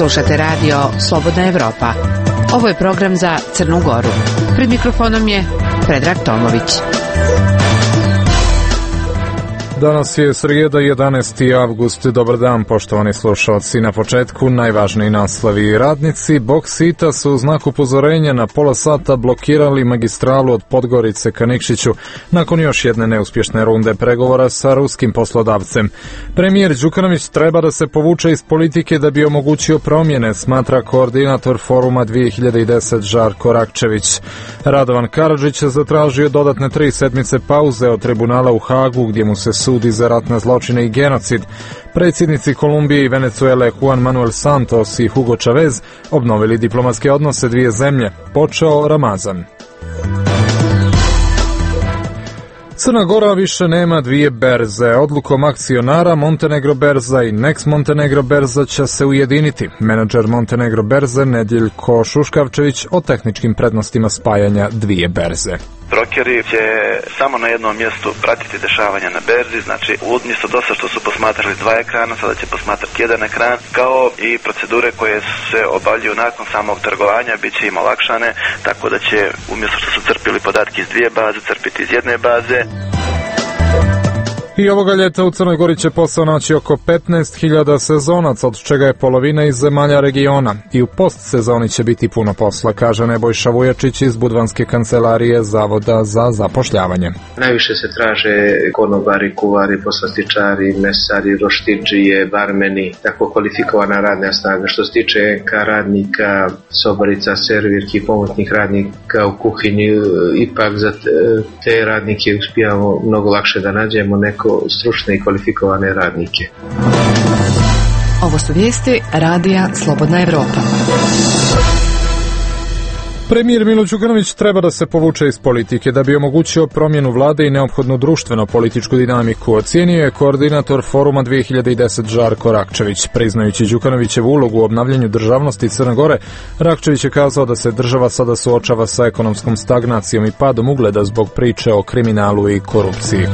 Slušate radio Slobodna Evropa. Ovo je program za Crnu Goru. Pred mikrofonom je Predrag Tomović. Danas je srijeda, 11. avgust. Dobar dan, poštovani slušalci. Na početku najvažniji naslovi. Radnici Boksita su u znak upozorenja na pola sata blokirali magistralu od Podgorice ka Nikšiću nakon još jedne neuspješne runde pregovora sa ruskim poslodavcem. Premijer Đukanović treba da se povuče iz politike da bi omogućio promjene, smatra koordinator foruma 2010 Žarko Rakčević. Radovan Karadžić zatražio dodatne 3 sedmice pauze od tribunala u Hagu gdje mu se sudi za ratne zločine i genocid. Predsjednici Kolumbije i Venezuele Juan Manuel Santos i Hugo Chavez obnovili diplomatske odnose dvije zemlje. Počeo Ramazan. Crna Gora više nema dvije berze. Odlukom akcionara Montenegro berza i Next Montenegro berza će se ujediniti. Menadžer Montenegro berze Nedjeljko Šuškavčević o tehničkim prednostima spajanja dvije berze. Brokeri će samo na jednom mjestu pratiti dešavanja na berzi, znači umjesto dosta što su posmatrali 2 ekrana, sada će posmatrati jedan ekran, kao i procedure koje se obavljaju nakon samog trgovanja bit će im olakšane, tako da će umjesto što su crpili podatke iz 2 baze, crpiti iz 1 baze. I ovoga ljeta u Crnoj Gori će posao naći oko 15.000 sezonaca, od čega je polovina iz zemalja regiona. I u postsezoni će biti puno posla, kaže Nebojša Vujačić iz Budvanske kancelarije Zavoda za zapošljavanje. Najviše se traže konobari, kuvari, poslastičari, mesari, roštidžije, barmeni, tako kvalifikovana radna snaga. Što se tiče NK radnika, sobarica, servirki, pomoćnih radnika u kuhinji, ipak za te radnike uspijamo mnogo lakše da nađemo neko stručne i kvalifikovane radnike. Ovo su vijesti Radija Slobodna Evropa. Premijer Milo Đukanović treba da se povuče iz politike da bi omogućio promjenu vlade i neophodnu društveno-političku dinamiku, ocijenio je koordinator foruma 2010 Žarko Rakčević. Priznajući Đukanovićevu ulogu u obnavljanju državnosti Crne Gore, Rakčević je kazao da se država sada suočava sa ekonomskom stagnacijom i padom ugleda zbog priče o kriminalu i korupciji.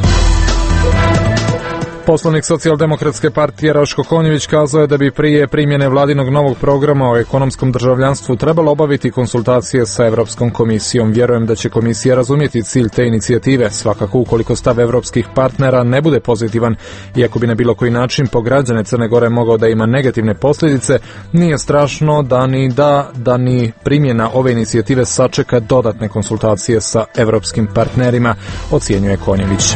Poslanik Socijaldemokratske partije Raško Konjević kazao je da bi prije primjene vladinog novog programa o ekonomskom državljanstvu trebalo obaviti konsultacije sa Evropskom komisijom. Vjerujem da će komisija razumjeti cilj te inicijative, svakako ukoliko stav evropskih partnera ne bude pozitivan, iako bi na bilo koji način po građane Crne Gore mogao da ima negativne posljedice, nije strašno da ni primjena ove inicijative sačeka dodatne konsultacije sa evropskim partnerima, ocjenjuje Konjević.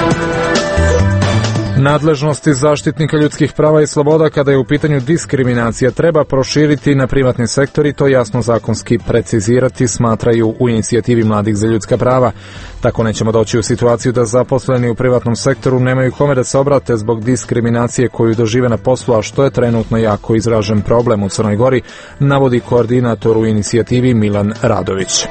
Nadležnosti zaštitnika ljudskih prava i sloboda kada je u pitanju diskriminacija treba proširiti na privatni sektor i to jasno zakonski precizirati, smatraju u inicijativi Mladih za ljudska prava. Tako nećemo doći u situaciju da zaposleni u privatnom sektoru nemaju kome da se obrate zbog diskriminacije koju dožive na poslu, a što je trenutno jako izražen problem u Crnoj Gori, navodi koordinator u inicijativi Milan Radović.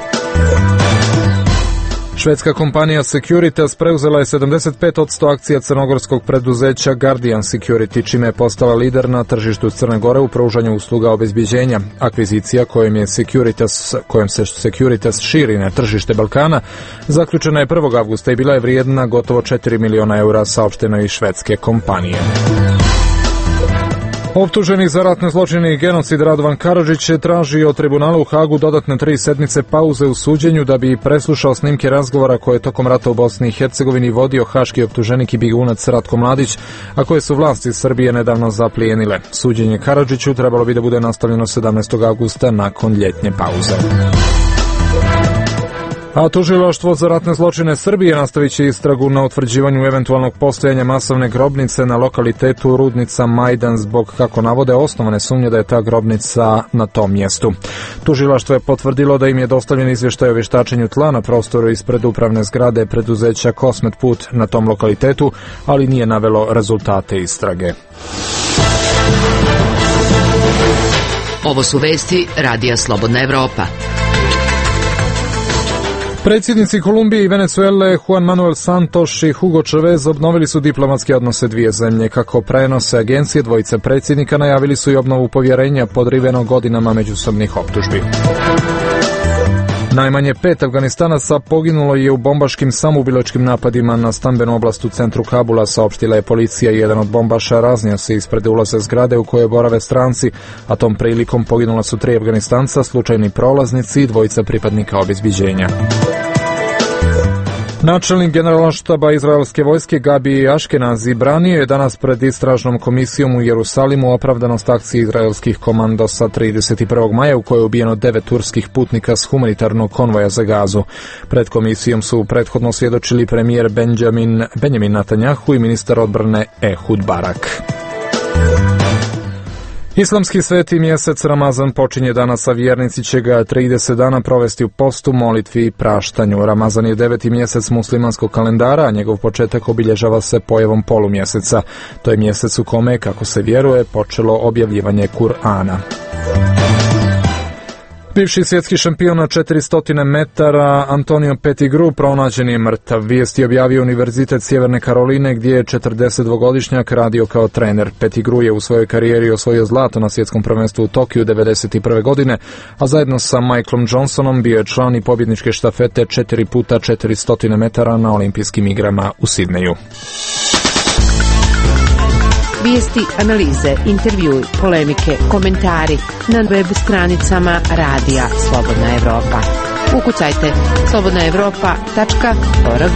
Švedska kompanija Securitas preuzela je 75% akcija crnogorskog preduzeća Guardian Security, čime je postala lider na tržištu Crne Gore u pružanju usluga obezbjeđenja. Akvizicija kojom se Securitas širi na tržište Balkana zaključena je 1. avgusta i bila je vrijedna gotovo 4 miliona eura, saopšteno iz švedske kompanije. Optuženi za ratne zločine i genocid Radovan Karadžić je tražio od tribunala u Hagu dodatne 3 sedmice pauze u suđenju da bi preslušao snimke razgovora koje je tokom rata u Bosni i Hercegovini vodio haški optuženik i bjegunac Ratko Mladić, a koje su vlasti Srbije nedavno zaplijenile. Suđenje Karadžiću trebalo bi da bude nastavljeno 17. avgusta nakon ljetnje pauze. A tužilaštvo za ratne zločine Srbije nastavit će istragu na utvrđivanju eventualnog postojanja masovne grobnice na lokalitetu Rudnica Majdan zbog, kako navode, osnovane sumnje da je ta grobnica na tom mjestu. Tužilaštvo je potvrdilo da im je dostavljen izvještaj o vještačenju tla na prostoru ispred upravne zgrade preduzeća Kosmet Put na tom lokalitetu, ali nije navelo rezultate istrage. Ovo su vesti Radija Slobodna Evropa. Predsjednici Kolumbije i Venezuele Juan Manuel Santos i Hugo Chavez obnovili su diplomatske odnose dvije zemlje. Kako prenose agencije, dvojice predsjednika najavili su i obnovu povjerenja podriveno godinama međusobnih optužbi. Najmanje 5 Afganistanaca poginulo je u bombaškim samoubilačkim napadima na stambenu oblast u centru Kabula, saopštila je policija. Jedan od bombaša raznio se ispred ulaza zgrade u kojoj borave stranci, a tom prilikom poginula su 3 Afganistanca, slučajni prolaznici i 2 pripadnika obezbeđenja. Načelnik Generalštaba izraelske vojske Gabi Aškenazi branio je danas pred istražnom komisijom u Jerusalimu opravdanost akcije izraelskih komandosa 31. maja u kojoj je ubijeno 9 turskih putnika s humanitarnog konvoja za Gazu. Pred komisijom su prethodno svjedočili premijer Benjamin Netanjahu i ministar odbrane Ehud Barak. Islamski sveti mjesec Ramazan počinje danas, a vjernici će ga 30 dana provesti u postu, molitvi i praštanju. Ramazan je 9. mjesec muslimanskog kalendara, a njegov početak obilježava se pojavom polumjeseca. To je mjesec u kome, kako se vjeruje, počelo objavljivanje Kur'ana. Bivši svjetski šampion na 400 metara Antonio Pettigrew pronađen je mrtav. Vijest je objavio Univerzitet Sjeverne Karoline, gdje je 42-godišnjak radio kao trener. Pettigrew je u svojoj karijeri osvojio zlato na svjetskom prvenstvu u Tokiju 1991. godine, a zajedno sa Michaelom Johnsonom bio je član i pobjedničke štafete 4x400 metara na olimpijskim igrama u Sidneju. Vijesti, analize, intervjui, polemike, komentari na web stranicama Radija Slobodna Evropa. Ukucajte slobodnaevropa.org.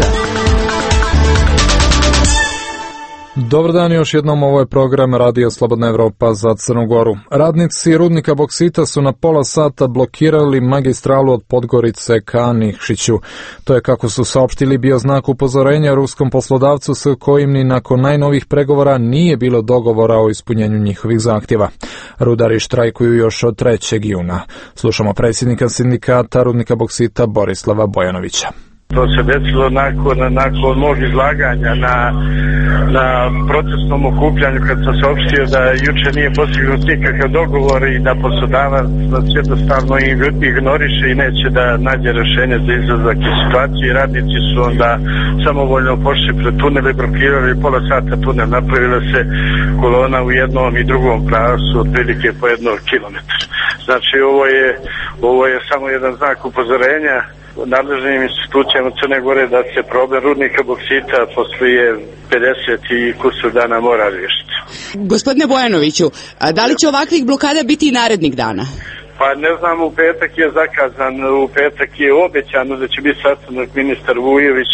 Dobar dan, još jednom, ovo je program Radio Slobodna Evropa za Crnu Goru. Radnici rudnika boksita su na pola sata blokirali magistralu od Podgorice ka Nikšiću. To je, kako su saopštili, bio znak upozorenja ruskom poslodavcu s kojim ni nakon najnovih pregovora nije bilo dogovora o ispunjenju njihovih zahtjeva. Rudari štrajkuju još od 3. juna. Slušamo predsjednika sindikata rudnika boksita Borislava Bojanovića. To se desilo nakon mog izlaganja na protestnom okupljanju, kad sam saopštio da juče nije postignut nikakav dogovor i da poslodavac nas jednostavno ignoriše i neće da nađe rješenje za izlazak iz situacije. Radnici su onda samovoljno pošli pred tunel i blokirali pola sata tunel. Napravila se kolona u jednom i drugom pravcu, otprilike po 1 kilometar. Znači ovo je samo jedan znak upozorenja nadležnim institucijama Crne Gore da se problem rudnika boksita poslije 50 i kusur dana mora riješiti. Gospodine Bojanoviću, da li će ovakvih blokada biti i narednih dana? Pa ne znam, u petak je zakazan, u petak je obećano da će biti sastanak ministar Vujović,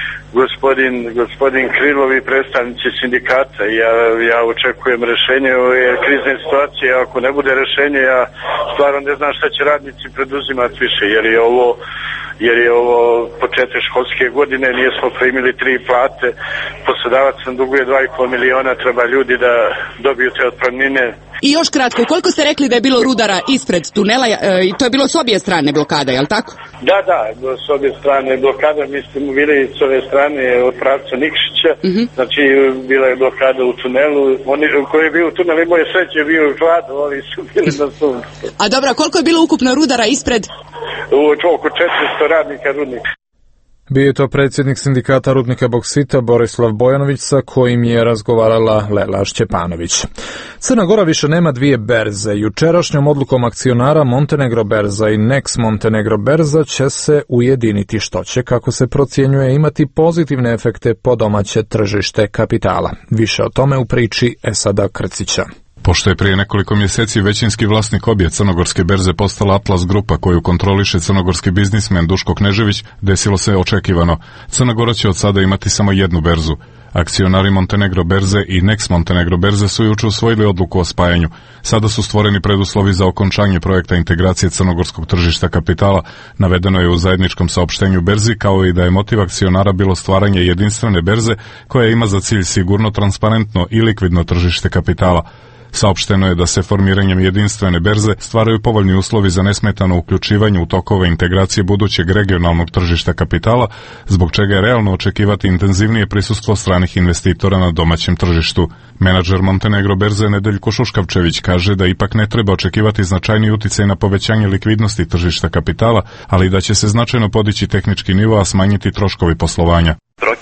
gospodin Krilov i predstavnici sindikata. Ja očekujem rješenje ove krizne situacije. Ako ne bude rješenje, ja stvarno ne znam šta će radnici preduzimati više, jer je ovo početak školske godine, nismo primili 3 plate, poslodavac nam duguje 2,5 miliona, treba ljudi da dobiju te otpremnine. I još kratko, koliko ste rekli da je bilo rudara ispred tunela, i to je bilo s obje strane blokada, je li tako? Da, s obje strane blokada, mi smo bili s ove strane od pravca Nikšića, znači bila je blokada u tunelu, oni koji je bio u tunelu imao je sreće, bio je hlad, ovi su bili na suncu. A dobro, koliko je bilo ukupno rudara ispred? Oko 400 radnika rudnika. Bio je to predsjednik sindikata rudnika boksita Borislav Bojanović, sa kojim je razgovarala Lela Šćepanović. Crna Gora više nema 2 berze. Jučerašnjom odlukom akcionara Montenegro berza i Nex Montenegro berza će se ujediniti, što će, kako se procjenjuje, imati pozitivne efekte po domaće tržište kapitala. Više o tome u priči Esada Krcića. Pošto je prije nekoliko mjeseci većinski vlasnik obje crnogorske berze postala Atlas Grupa koju kontroliše crnogorski biznismen Duško Knežević, desilo se očekivano. Crna Gora će od sada imati samo jednu berzu. Akcionari Montenegro berze i Nex Montenegro berze su jučer usvojili odluku o spajanju. Sada su stvoreni preduslovi za okončanje projekta integracije crnogorskog tržišta kapitala, navedeno je u zajedničkom saopštenju berzi, kao i da je motiv akcionara bilo stvaranje jedinstvene berze koja ima za cilj sigurno, transparentno i likvidno tržište kapitala. Saopšteno je da se formiranjem jedinstvene berze stvaraju povoljni uslovi za nesmetano uključivanje u tokove integracije budućeg regionalnog tržišta kapitala, zbog čega je realno očekivati intenzivnije prisustvo stranih investitora na domaćem tržištu. Menadžer Montenegro berze Nedeljko Šuškavčević kaže da ipak ne treba očekivati značajni uticaj na povećanje likvidnosti tržišta kapitala, ali da će se značajno podići tehnički nivo, a smanjiti troškovi poslovanja.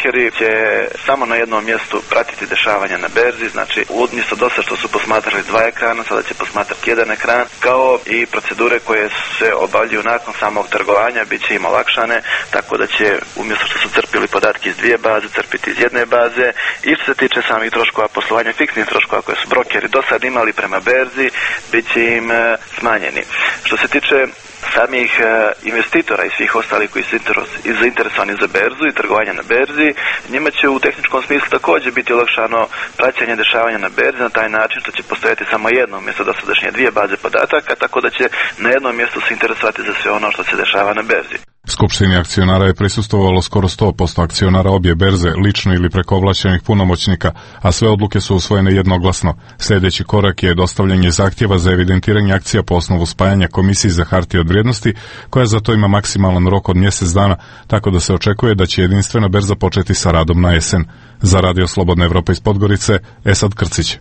brokeri će samo na jednom mjestu pratiti dešavanja na berzi, znači umjesto dosta što su posmatrali 2 ekrana, sada će posmatrati jedan ekran, kao i procedure koje se obavljaju nakon samog trgovanja bit će im olakšane, tako da će umjesto što su crpili podatke iz 2 baze, crpiti iz jedne baze. I što se tiče samih troškova poslovanja, fiksnih troškova koje su brokeri do sad imali prema berzi, bit će im smanjeni. Što se tiče samih investitora i svih ostalih koji su zainteresovani za berzu i trgovanje na berzi, njima će u tehničkom smislu također biti olakšano praćenje dešavanja na berzi na taj način što će postojati samo jedno mjesto dosadašnje 2 baze podataka, tako da će na jednom mjestu se interesovati za sve ono što se dešava na berzi. Skupštini akcionara je prisustvovalo skoro 100% akcionara obje berze, lično ili preko ovlašćenih punomoćnika, a sve odluke su usvojene jednoglasno. Sljedeći korak je dostavljanje zahtjeva za evidentiranje akcija po osnovu spajanja Komisiji za hartije od vrijednosti, koja za to ima maksimalan rok od mjesec dana, tako da se očekuje da će jedinstvena berza početi sa radom na jesen. Za Radio Slobodna Evropa iz Podgorice, Esad Krcić.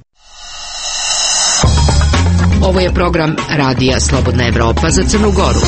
Ovo je program Radija Slobodna Evropa za Crnu Goru.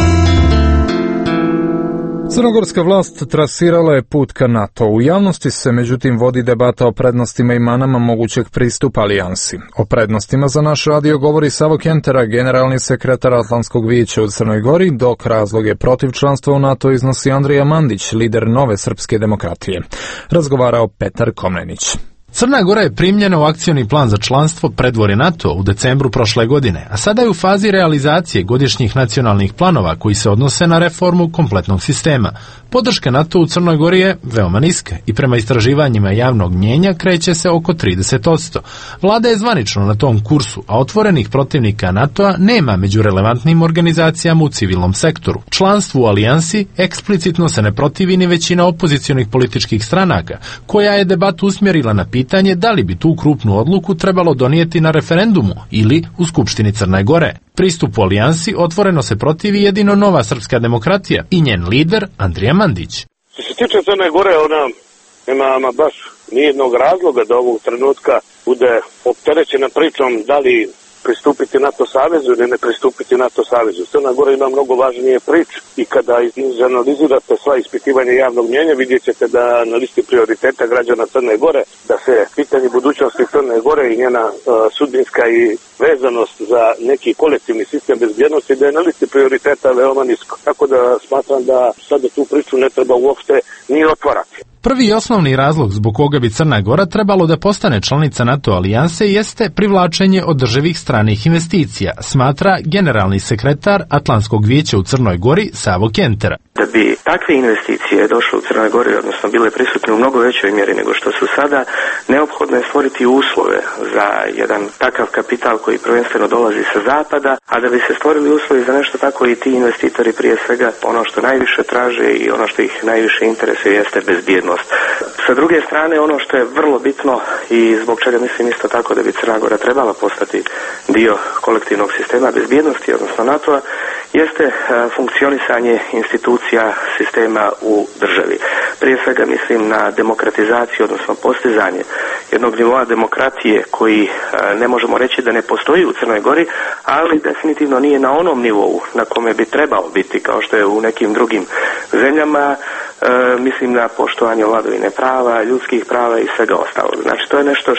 Crnogorska vlast trasirala je put ka NATO. U javnosti se međutim vodi debata o prednostima i manama mogućeg pristupa alijansi. O prednostima za naš radio govori Savo Kentera, generalni sekretar Atlantskog vijeća u Crnoj Gori, dok razloge protiv članstva u NATO iznosi Andrija Mandić, lider Nove srpske demokratije. Razgovarao Petar Komnenić. Crna Gora je primljena u akcioni plan za članstvo predvorje NATO u decembru prošle godine, a sada je u fazi realizacije godišnjih nacionalnih planova koji se odnose na reformu kompletnog sistema. Podrška NATO u Crnoj Gori je veoma niska i prema istraživanjima javnog mnjenja kreće se oko 30%. Vlada je zvanično na tom kursu, a otvorenih protivnika NATO-a nema među relevantnim organizacijama u civilnom sektoru. Članstvu u alijansi eksplicitno se ne protivi ni većina opozicionih političkih stranaka, koja je debatu usmjerila na pitanje da li bi tu krupnu odluku trebalo donijeti na referendumu ili u Skupštini Crne Gore. Pristupu alijansi otvoreno se protivi jedino Nova srpska demokratija i njen lider Andrija Mandić. Što se tiče Crne Gore, ona nema baš nijednog razloga da ovog trenutka bude opterećena pričom da li pristupiti NATO savezu ili ne pristupiti NATO savezu. Crna Gora ima mnogo važnije priče i kada izanalizirate sva ispitivanja javnog mnjenja, vidjet ćete da na listi prioriteta građana Crne Gore, da se pitanje budućnosti Crne Gore i njena sudbinska i vezanost za neki kolektivni sistem bezbjednosti, da je na listi prioriteta veoma nisko. Tako da smatram da sada tu priču ne treba uopšte ni otvarati. Prvi i osnovni razlog zbog koga bi Crna Gora trebalo da postane članica NATO alijanse jeste privlačenje održivih stranih investicija, smatra generalni sekretar Atlantskog vijeća u Crnoj Gori Savo Kentera. Da bi takve investicije došle u Crnoj Gori, odnosno bile prisutne u mnogo većoj mjeri nego što su sada, neophodno je stvoriti uslove za jedan takav kapital koji prvenstveno dolazi sa zapada, a da bi se stvorili uslovi za nešto tako i ti investitori prije svega ono što najviše traže i ono što ih najviše interesuje jeste bezbjednost. Sa druge strane, ono što je vrlo bitno i zbog čega mislim isto tako da bi Crna Gora trebala postati dio kolektivnog sistema bezbjednosti, odnosno NATO-a, jeste funkcionisanje institucija sistema u državi. Prije svega mislim na demokratizaciju, odnosno postizanje jednog nivoa demokratije koji ne možemo reći da ne postoji u Crnoj Gori, ali definitivno nije na onom nivou na kome bi trebao biti, kao što je u nekim drugim zemljama. Mislim na poštovanje vladavine prava, ljudskih prava i svega ostalog. Znači, to je nešto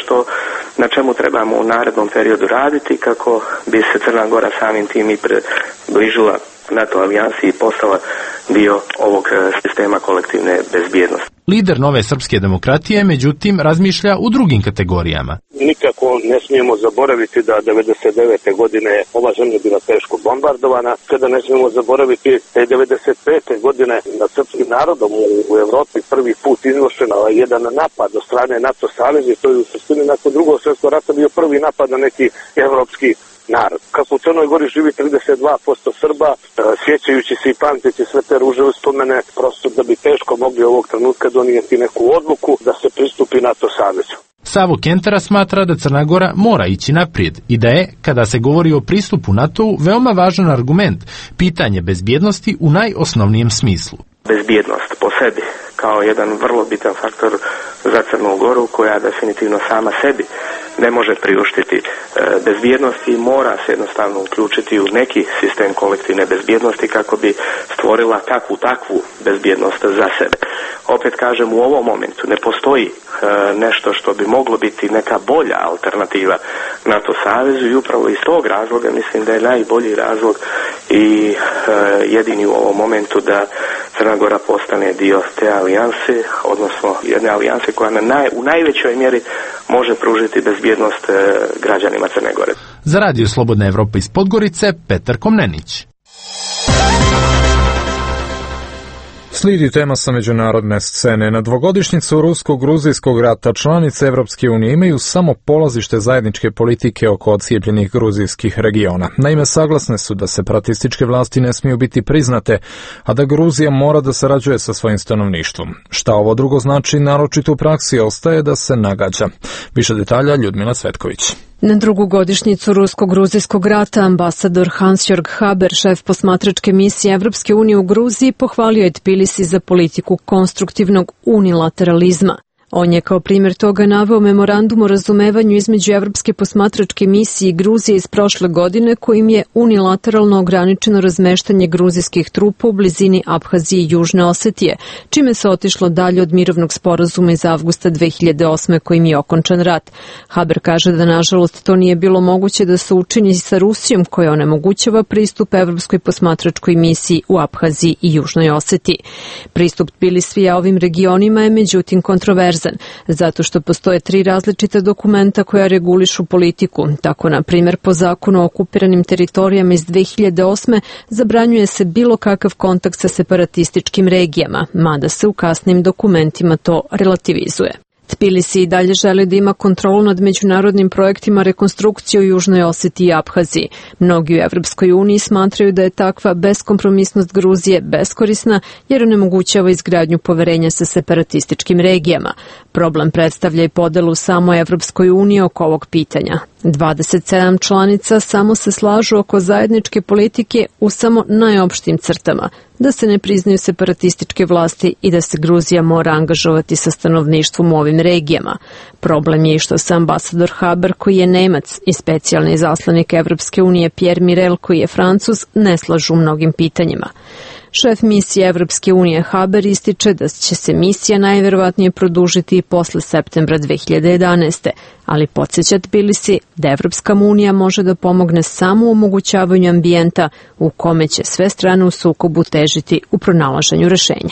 na čemu trebamo u narednom periodu raditi kako bi se Crna Gora samim tim i približila NATO alijansi i postala dio ovog sistema kolektivne bezbjednosti. Lider Nove srpske demokratije, međutim, razmišlja u drugim kategorijama. Nikako ne smijemo zaboraviti da 99. godine ova zemlja bila teško bombardovana, kada ne smijemo zaboraviti da je 95. godine nad srpskim narodom u Evropi prvi put izvršen jedan napad od strane NATO saveza, to je u suštini nakon Drugog svjetskog rata bio prvi napad na neki evropski narod. Kako u Crnoj Gori živi 32% Srba, sjećajući se i pamteći sve te ruže uspomene, prosto da bi teško mogli ovog trenutka donijeti neku odluku da se pristupi NATO savezu. Savo Kentera smatra da Crna Gora mora ići naprijed i da je, kada se govori o pristupu NATO-u, veoma važan argument, pitanje bezbjednosti u najosnovnijem smislu. Bezbjednost po sebi kao jedan vrlo bitan faktor za Crnu Goru, koja definitivno sama sebi ne može priuštiti bezbjednosti i mora se jednostavno uključiti u neki sistem kolektivne bezbjednosti kako bi stvorila takvu bezbjednost za sebe. Opet kažem, u ovom momentu ne postoji nešto što bi moglo biti neka bolja alternativa NATO savezu i upravo iz tog razloga mislim da je najbolji razlog i jedini u ovom momentu da Crna Gora postane dio te alijanse, odnosno jedne alijanse koja u najvećoj mjeri može pružiti bezbjednost građanima Crne Gore. Za Radio Slobodna Evropa iz Podgorice, Petar Komnenić. Slijedi tema sa međunarodne scene. Na dvogodišnjicu rusko-gruzijskog rata članice Evropske unije imaju samo polazište zajedničke politike oko ocijepljenih gruzijskih regiona. Naime, saglasne su da separatističke vlasti ne smiju biti priznate, a da Gruzija mora da sarađuje sa svojim stanovništvom. Šta ovo drugo znači, naročito u praksi, ostaje da se nagađa. Više detalja Ljudmila Cvetković. Na drugu godišnjicu rusko-gruzijskog rata ambasador Hans-Jörg Haber, šef posmatračke misije Evropske unije u Gruziji, pohvalio je Tbilisi za politiku konstruktivnog unilateralizma. On je kao primjer toga naveo memorandum o razumevanju između Evropske posmatračke misije i Gruzije iz prošle godine, kojim je unilateralno ograničeno razmeštanje gruzijskih trupa u blizini Abhazije i Južne Osetije, čime se otišlo dalje od mirovnog sporazuma iz avgusta 2008. kojim je okončan rat. Haber kaže da nažalost to nije bilo moguće da se učini sa Rusijom, koja onemogućava pristup Evropskoj posmatračkoj misiji u Abhaziji i Južnoj Osetiji. Pristup Tbilisija ovim regionima je međutim kontroverzan, zato što postoje 3 različita dokumenta koja regulišu politiku. Tako, na primjer, po zakonu o okupiranim teritorijama iz 2008. zabranjuje se bilo kakav kontakt sa separatističkim regijama, mada se u kasnim dokumentima to relativizuje. Tbilisi i dalje želi da ima kontrolu nad međunarodnim projektima rekonstrukcije u Južnoj Osetiji i Abhaziji. Mnogi u Evropskoj uniji smatraju da je takva beskompromisnost Gruzije beskorisna jer onemogućava izgradnju poverenja sa separatističkim regijama. Problem predstavlja i podelu samo Evropskoj uniji oko ovog pitanja. 27 članica samo se slažu oko zajedničke politike u samo najopštim crtama, da se ne priznaju separatističke vlasti i da se Gruzija mora angažovati sa stanovništvom u ovim regijama. Problem je i što se ambasador Haber, koji je Nemac, i specijalni izaslanik Evropske unije Pierre Mirel, koji je Francuz, ne slažu u mnogim pitanjima. Šef misije Evropske unije Haber ističe da će se misija najverovatnije produžiti i posle septembra 2011. Ali podsjeća Tbilisi da Evropska unija može da pomogne samo u omogućavanju ambijenta u kome će sve strane u sukobu težiti u pronalaženju rešenja.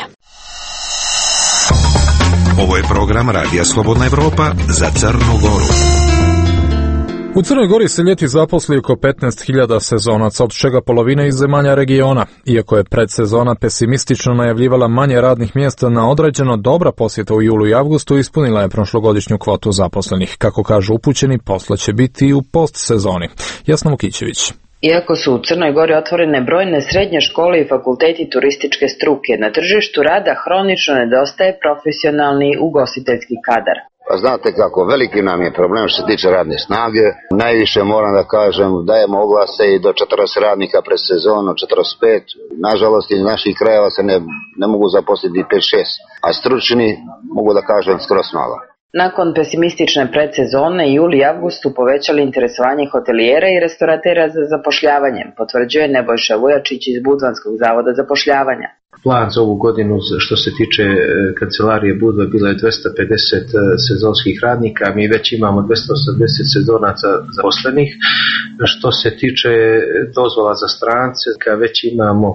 Ovo je program Radija Slobodna Evropa za Crnu Goru. U Crnoj Gori se ljeti zaposli oko 15.000 sezonaca, od čega polovina iz zemalja regiona. Iako je predsezona pesimistično najavljivala manje radnih mjesta na određeno, dobra posjeta u julu i avgustu ispunila je prošlogodišnju kvotu zaposlenih. Kako kažu upućeni, posla će biti i u postsezoni. Jasna Vukićević. Iako su u Crnoj Gori otvorene brojne srednje škole i fakulteti turističke struke, na tržištu rada hronično nedostaje profesionalni ugostiteljski kadar. Pa znate kako, veliki nam je problem što se tiče radne snage. Najviše moram da kažem, dajemo oglase i do 40 radnika pred sezonu, 45. Nažalost, iz naših krajeva se ne mogu zaposliti 5-6, a stručni, mogu da kažem, skroz malo. Nakon pesimistične predsezone, juli i avgust su povećali interesovanje hotelijera i restoratera za zapošljavanje, potvrđuje Nebojša Vujačić iz Budvanskog zavoda zapošljavanja. Plan za ovu godinu što se tiče kancelarije Budva bilo je 250 sezonskih radnika, mi već imamo 280 sezonaca zaposlenih. Što se tiče dozvola za strance, već imamo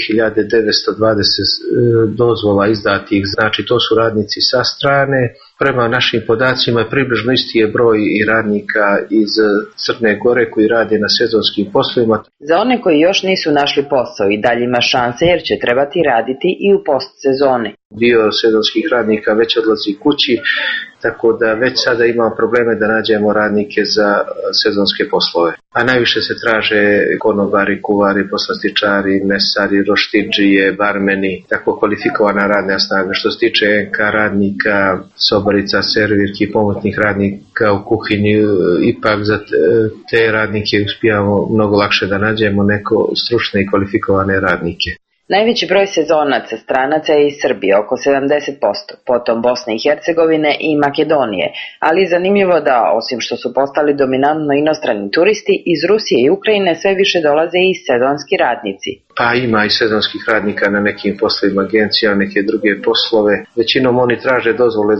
2920 dozvola izdatih, znači to su radnici sa strane. Prema našim podacima je približno isti je broj i radnika iz Crne Gore koji rade na sezonskim poslovima. Za one koji još nisu našli posao i dalje ima šanse jer će trebati raditi i u postsezoni. Dio sezonskih radnika već odlazi kući, tako da već sada imamo probleme da nađemo radnike za sezonske poslove. A najviše se traže konobari, kuvari, poslastičari, mesari, roštidžije, barmeni, tako kvalifikovana radna snaga. Što se tiče NK radnika, sobarica, servirki, pomoćnih radnika u kuhinji, ipak za te radnike uspijamo mnogo lakše da nađemo neko stručne i kvalifikovane radnike. Najveći broj sezonaca stranaca je iz Srbije, oko 70%, potom Bosne i Hercegovine i Makedonije, ali je zanimljivo da, osim što su postali dominantno inostrani turisti, iz Rusije i Ukrajine sve više dolaze i sezonski radnici. Pa ima i sezonskih radnika na nekim poslovima agencija, neke druge poslove. Većinom oni traže dozvole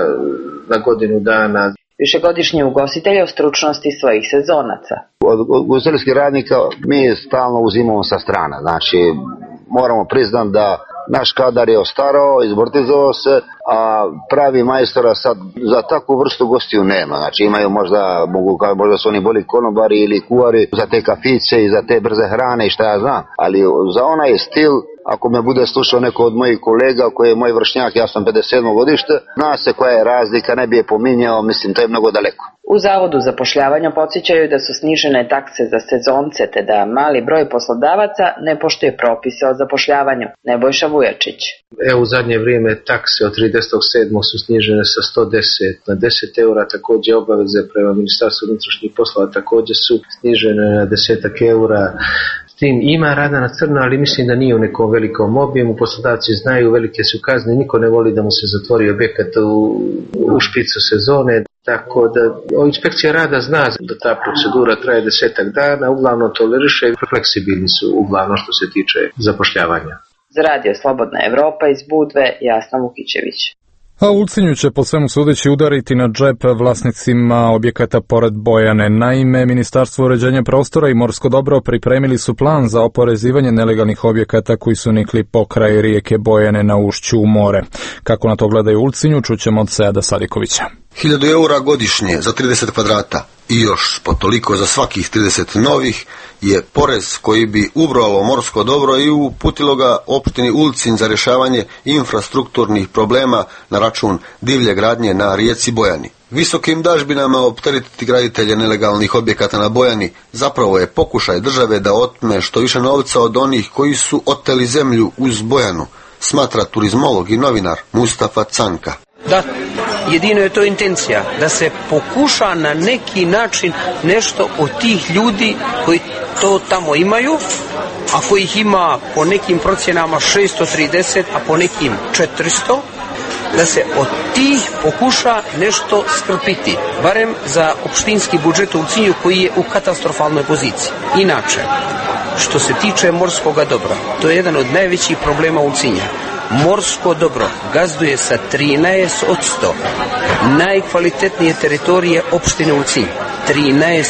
na godinu dana. Višegodišnji ugostitelj o stručnosti svojih sezonaca. Od ugostiteljskih radnika mi stalno uzimamo sa strana. Znači, moramo priznati da naš kadar je ostarao, izbortizovao se, a pravi majstora sad za takvu vrstu gostiju nema. Znači imaju možda su oni boli konobari ili kuvari za te kafice i za te brze hrane i šta ja znam. Ali za onaj stil, ako me bude slušao neko od mojih kolega koji je moj vršnjak, ja sam 57. godište, zna se koja je razlika, ne bi je pominjao, mislim to je mnogo daleko. U Zavodu zapošljavanja podsjećaju da su snižene takse za sezonce te da mali broj poslodavaca ne poštuje propise o zapošljavanju. Nebojša Vujačić. Evo u zadnje vrijeme takse od 30.7. su snižene sa 110 na 10 eura, također obaveze prema Ministarstvu unutrašnjih poslova također su snižene na 10 eura. S tim ima rada na crno, ali mislim da nije u nekom velikom obimu, poslodavci znaju, velike su kazne, niko ne voli da mu se zatvori objekat u špicu sezone. Tako da inspekcija rada zna da ta procedura traje 10 dana, uglavnom toleriše i fleksibilni su uglavnom što se tiče zapošljavanja. Za Radio Slobodna Evropa iz Budve, Jasna Vukićević. A Ulcinju će po svemu sudeći udariti na džep vlasnicima objekata pored Bojane. Naime, Ministarstvo uređenja prostora i morsko dobro pripremili su plan za oporezivanje nelegalnih objekata koji su nikli pokraj rijeke Bojane na ušću u more. Kako na to gledaju Ulcinju, čućemo od Seada Sadikovića. 1000 eura godišnje za 30 kvadrata i još po toliko za svakih 30 novih je porez koji bi ubralo morsko dobro i uputilo ga opštini Ulcinj za rješavanje infrastrukturnih problema na račun divlje gradnje na rijeci Bojani. Visokim dažbinama opteretiti graditelje nelegalnih objekata na Bojani zapravo je pokušaj države da otme što više novca od onih koji su oteli zemlju uz Bojanu, smatra turizmolog i novinar Mustafa Canka. Da, jedino je to intencija, da se pokuša na neki način nešto od tih ljudi koji to tamo imaju, a kojih ima po nekim procjenama 630, a po nekim 400, da se od tih pokuša nešto skrpiti, barem za opštinski budžet u Ulcinju koji je u katastrofalnoj poziciji. Inače, što se tiče morskoga dobra, to je jedan od najvećih problema Ulcinja. Morsko dobro gazduje sa 13%. Najkvalitetnije teritorije opštine Ulcinj. 13%.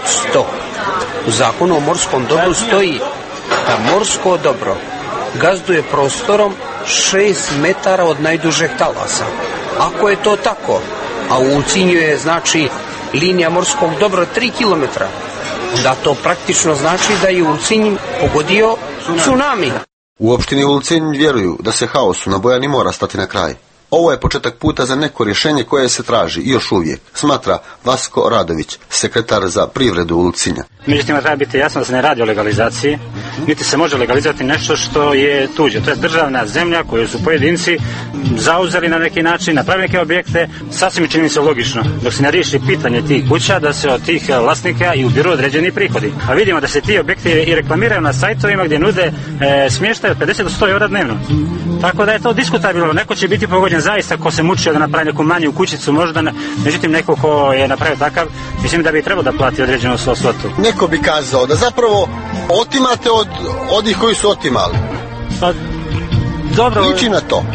U zakonu o morskom dobru stoji da morsko dobro gazduje prostorom 6 metara od najdužeg talasa. Ako je to tako, a u Ulcinju je znači linija morskog dobra 3 km, da to praktično znači da je Ulcinj pogodio tsunami. U opštini Ulcinj vjeruju da se haosu na Bojani mora stati na kraj. Ovo je početak puta za neko rješenje koje se traži i još uvijek, smatra Vasko Radović, sekretar za privredu Ulcinja. Međutim, treba biti jasno da se ne radi o legalizaciji, niti se može legalizirati nešto što je tuđe. To je državna zemlja koju su pojedinci zauzeli na neki način, napravili neke objekte, sasvim čini se logično. Dok se ne riješi pitanje tih kuća, da se od tih vlasnika i ubiru određeni prihodi. A vidimo da se ti objekti i reklamiraju na sajtovima gdje nude smještaj od 50 do 100 eura dnevno. Tako da je to diskutabilno. Neko će biti pogođen zaista ko se mučio da napravi neku manju kućicu možda, međutim neko ko je napravio takav, mislim da bi trebalo da plati određenu svotu. Neko bi kazao da zapravo otimate od onih koji su otimali. Pa, dobro. Liči na to?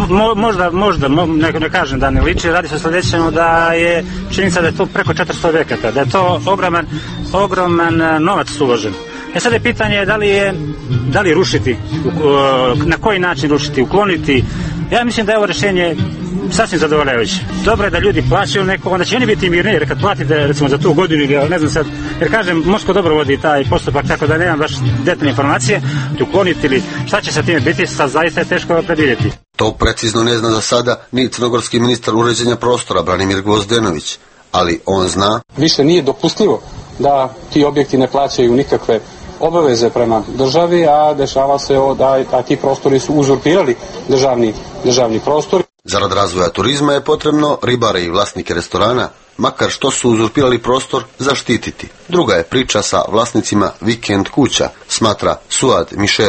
Možda, ne kažem da ne liči, radi se o sljedećem da je činjenica da je to preko 400 objekata, da je to ogroman novac uložen. Sad je pitanje da li rušiti, na koji način rušiti, ukloniti. Ja mislim da je ovo rješenje sasvim zadovoljavajuće. Dobro je da ljudi plaćaju neko, onda će oni biti mirniji, jer kad platite recimo za tu godinu ili ne znam sad, jer kažem, morsko dobro vodi taj postupak, tako da nemam baš detaljne informacije, ukloniti ili šta će sa time biti, sad zaista je teško predvidjeti. To precizno ne zna za sada ni crnogorski ministar uređenja prostora Branimir Gvozdenović, ali on zna. Više nije dopustivo da ti objekti ne plaćaju nikakve obaveze prema državi, a dešava se da ti prostori su uzurpirali državni prostor. Zarad razvoja turizma je potrebno ribare i vlasnike restorana, makar što su uzurpirali prostor, zaštititi. Druga je priča sa vlasnicima vikend kuća, smatra Suad Mišeri.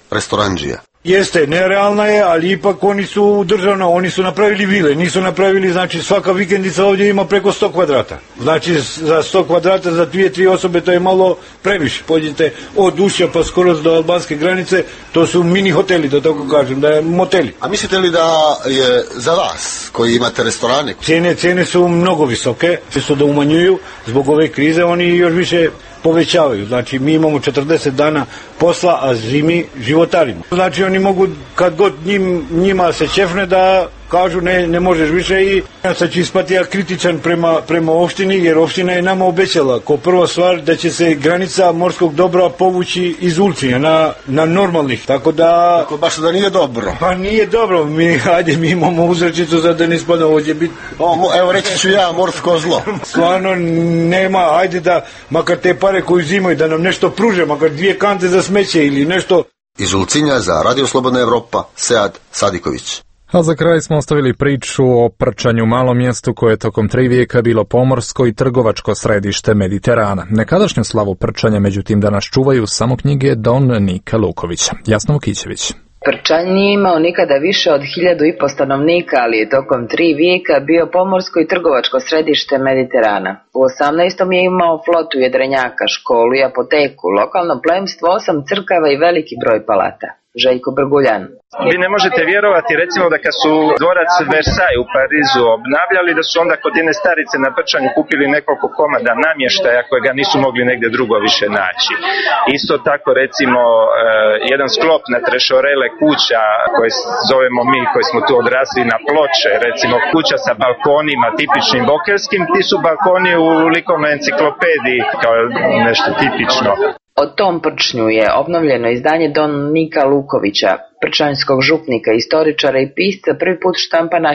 restoranđija. Jeste, nerealna je, ali ipak oni su državno, oni su napravili vile, nisu napravili, znači svaka vikendica ovdje ima preko 100 kvadrata. Znači za 100 kvadrata za 2-3 osobe to je malo previše. Pođite od Ušća pa skoro do albanske granice, to su mini hoteli, da tako kažem, da je moteli. A mislite li da je za vas koji imate restorane? Cijene su mnogo visoke, su da umanjuju zbog ove krize, oni još više povećavaju. Znači mi imamo 40 dana posla, a zimi životarimo. Znači oni mogu kad god njima se čefne da kažu ne možeš više i ja sad ću ispati ja kritičan prema opštini jer opština je nama obećala kao prva stvar da će se granica morskog dobra povući iz Ulcinja na normalnih. Tako baš da nije dobro. Pa nije dobro. Mi imamo uzrečicu za da ne ispada ovdje biti. Evo reći ću ja morsko zlo. Stvarno nema, ajde da makar te pare koje uzimaju da nam nešto pruže, makar 2 kante za smeće ili nešto. Iz Ulcinja za Radio Slobodna Evropa, Sead Sadiković. A za kraj smo ostavili priču o Prčanju, malom mjestu koje je tokom 3 vijeka bilo pomorsko i trgovačko središte Mediterana. Nekadašnju slavu Prčanja međutim danas čuvaju samo knjige Don Nika Lukovića. Jasno Vukićević. Prčanj nije imao nikada više od 1500 stanovnika, ali je tokom 3 vijeka bio pomorsko i trgovačko središte Mediterana. U 18. je imao flotu jedrenjaka, školu i apoteku, lokalno plemstvo, 8 crkava i veliki broj palata. Željko Brguljan. Vi ne možete vjerovati recimo da kad su dvorac Versailles u Parizu obnavljali da su onda kod jedne starice na Prčanju kupili nekoliko komada namještaja kojega nisu mogli negdje drugo više naći. Isto tako recimo jedan sklop na Trešorele kuća koje zovemo mi koji smo tu odrasli na Ploče, recimo kuća sa balkonima tipičnim bokelskim, ti su balkoni u likovnoj enciklopediji kao nešto tipično. O tom Prčnju je obnovljeno izdanje Don Nika Lukovića, prčanjskog župnika, istoričara i pisca, prvi put štampana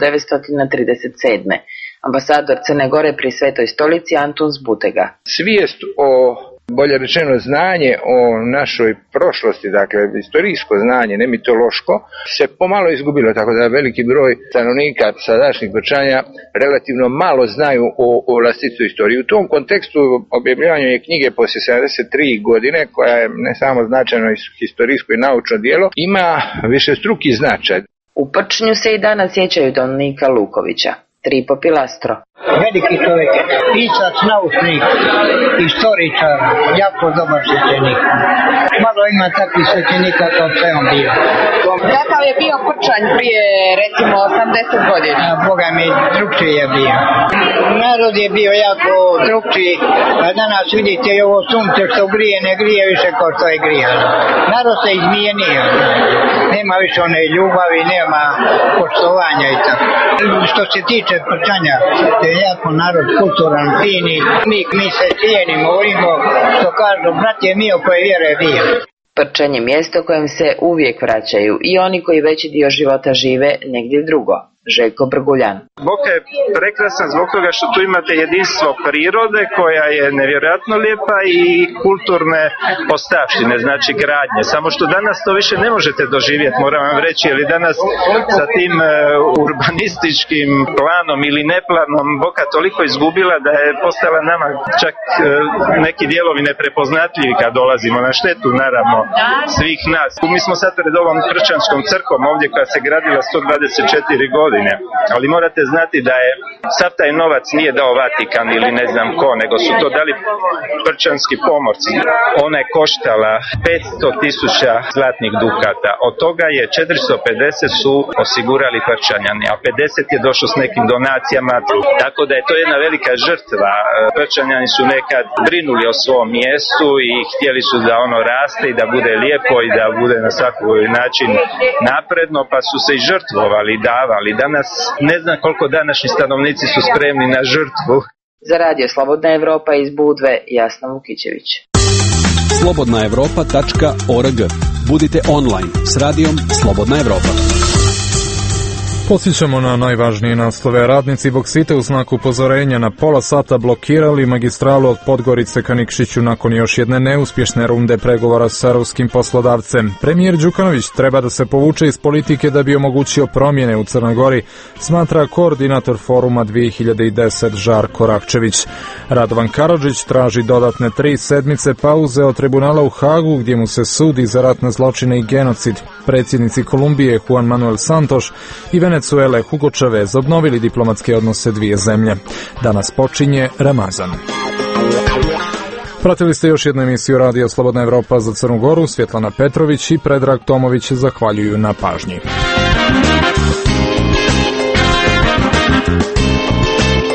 1937. Ambasador Crne Gore pri Svetoj stolici Antun Zbutega. Svijest o, bolje rečeno znanje o našoj prošlosti, dakle istorijsko znanje, ne mitološko, se pomalo izgubilo, tako da veliki broj stanovnika sadašnjih Prčanja relativno malo znaju o vlastitoj istoriji. U tom kontekstu objavljivanje je knjige poslije 73 godine, koja je ne samo značajno historijsko i naučno djelo, ima višestruki značaj. U Prčnju se i danas sjećaju Don Nika Lukovića. Tripo Pilastro. Veliki čovjek, pisac, naučnik, istoričar, jako dobar svećenik. Malo ima takvih svećenika kao što je on bio. Kakav je bio Prčanj prije recimo 80 godina? Boga mi, drugčiji je bio. Narod je bio jako drugčiji, a danas vidite i ovo sunce što grije, ne grije više kao što je grijalo. Narod se izmijenio. Nema više one ljubavi, nema poštovanja i tako. Što se tiče Prčanja, je jako narod kulturan, fini, mi se cijenimo, volimo, što kažu, brat je mio koji vjeruje bio. Prčanje je mjesto kojem se uvijek vraćaju i oni koji veći dio života žive negdje drugo. Željko Brguljan. Boka je prekrasan zbog toga što tu imate jedinstvo prirode koja je nevjerojatno lijepa i kulturne ostavštine, znači gradnje. Samo što danas to više ne možete doživjeti, moram vam reći, jer danas sa tim urbanističkim planom ili neplanom Boka toliko izgubila da je postala nama čak neki dijelovi neprepoznatljivi kad dolazimo, na štetu naravno svih nas. Mi smo sad pred ovom Prčanskom crkvom ovdje koja se gradila 124 godine. Ali morate znati da je sav taj novac nije dao Vatikan ili ne znam ko, nego su to dali prčanski pomorci. Ona je koštala 500.000 zlatnih dukata. Od toga je 450 su osigurali Prčanjani, a 50 je došlo s nekim donacijama. Tako da je to jedna velika žrtva. Prčanjani su nekad brinuli o svom mjestu i htjeli su da ono raste i da bude lijepo i da bude na svaki način napredno, pa su se i žrtvovali i davali. Danas ne znam koliko današnji stanovnici su spremni na žrtvu. Za Radio Slobodna Evropa iz Budve, Jasna Vukićević. slobodnaevropa.org. Budite online s radijom Slobodna Evropa. Podsjećamo na najvažnije naslove. Radnici Boksita u znak upozorenja na pola sata blokirali magistralu od Podgorice ka Nikšiću nakon još jedne neuspješne runde pregovora sa ruskim poslodavcem. Premijer Đukanović treba da se povuče iz politike da bi omogućio promjene u Crnoj Gori, smatra koordinator foruma 2010 Žarko Rakčević. Radovan Karadžić traži dodatne 3 sedmice pauze od tribunala u Hagu gdje mu se sudi za ratne zločine i genocid. Predsjednici Kolumbije Juan Manuel Santos i Venezuele Hugo Chavez obnovili diplomatske odnose dvije zemlje. Danas počinje Ramazan. Pratili ste još jednu emisiju Radija Slobodna Evropa za Crnu Goru. Svjetlana Petrović i Predrag Tomović zahvaljuju na pažnji.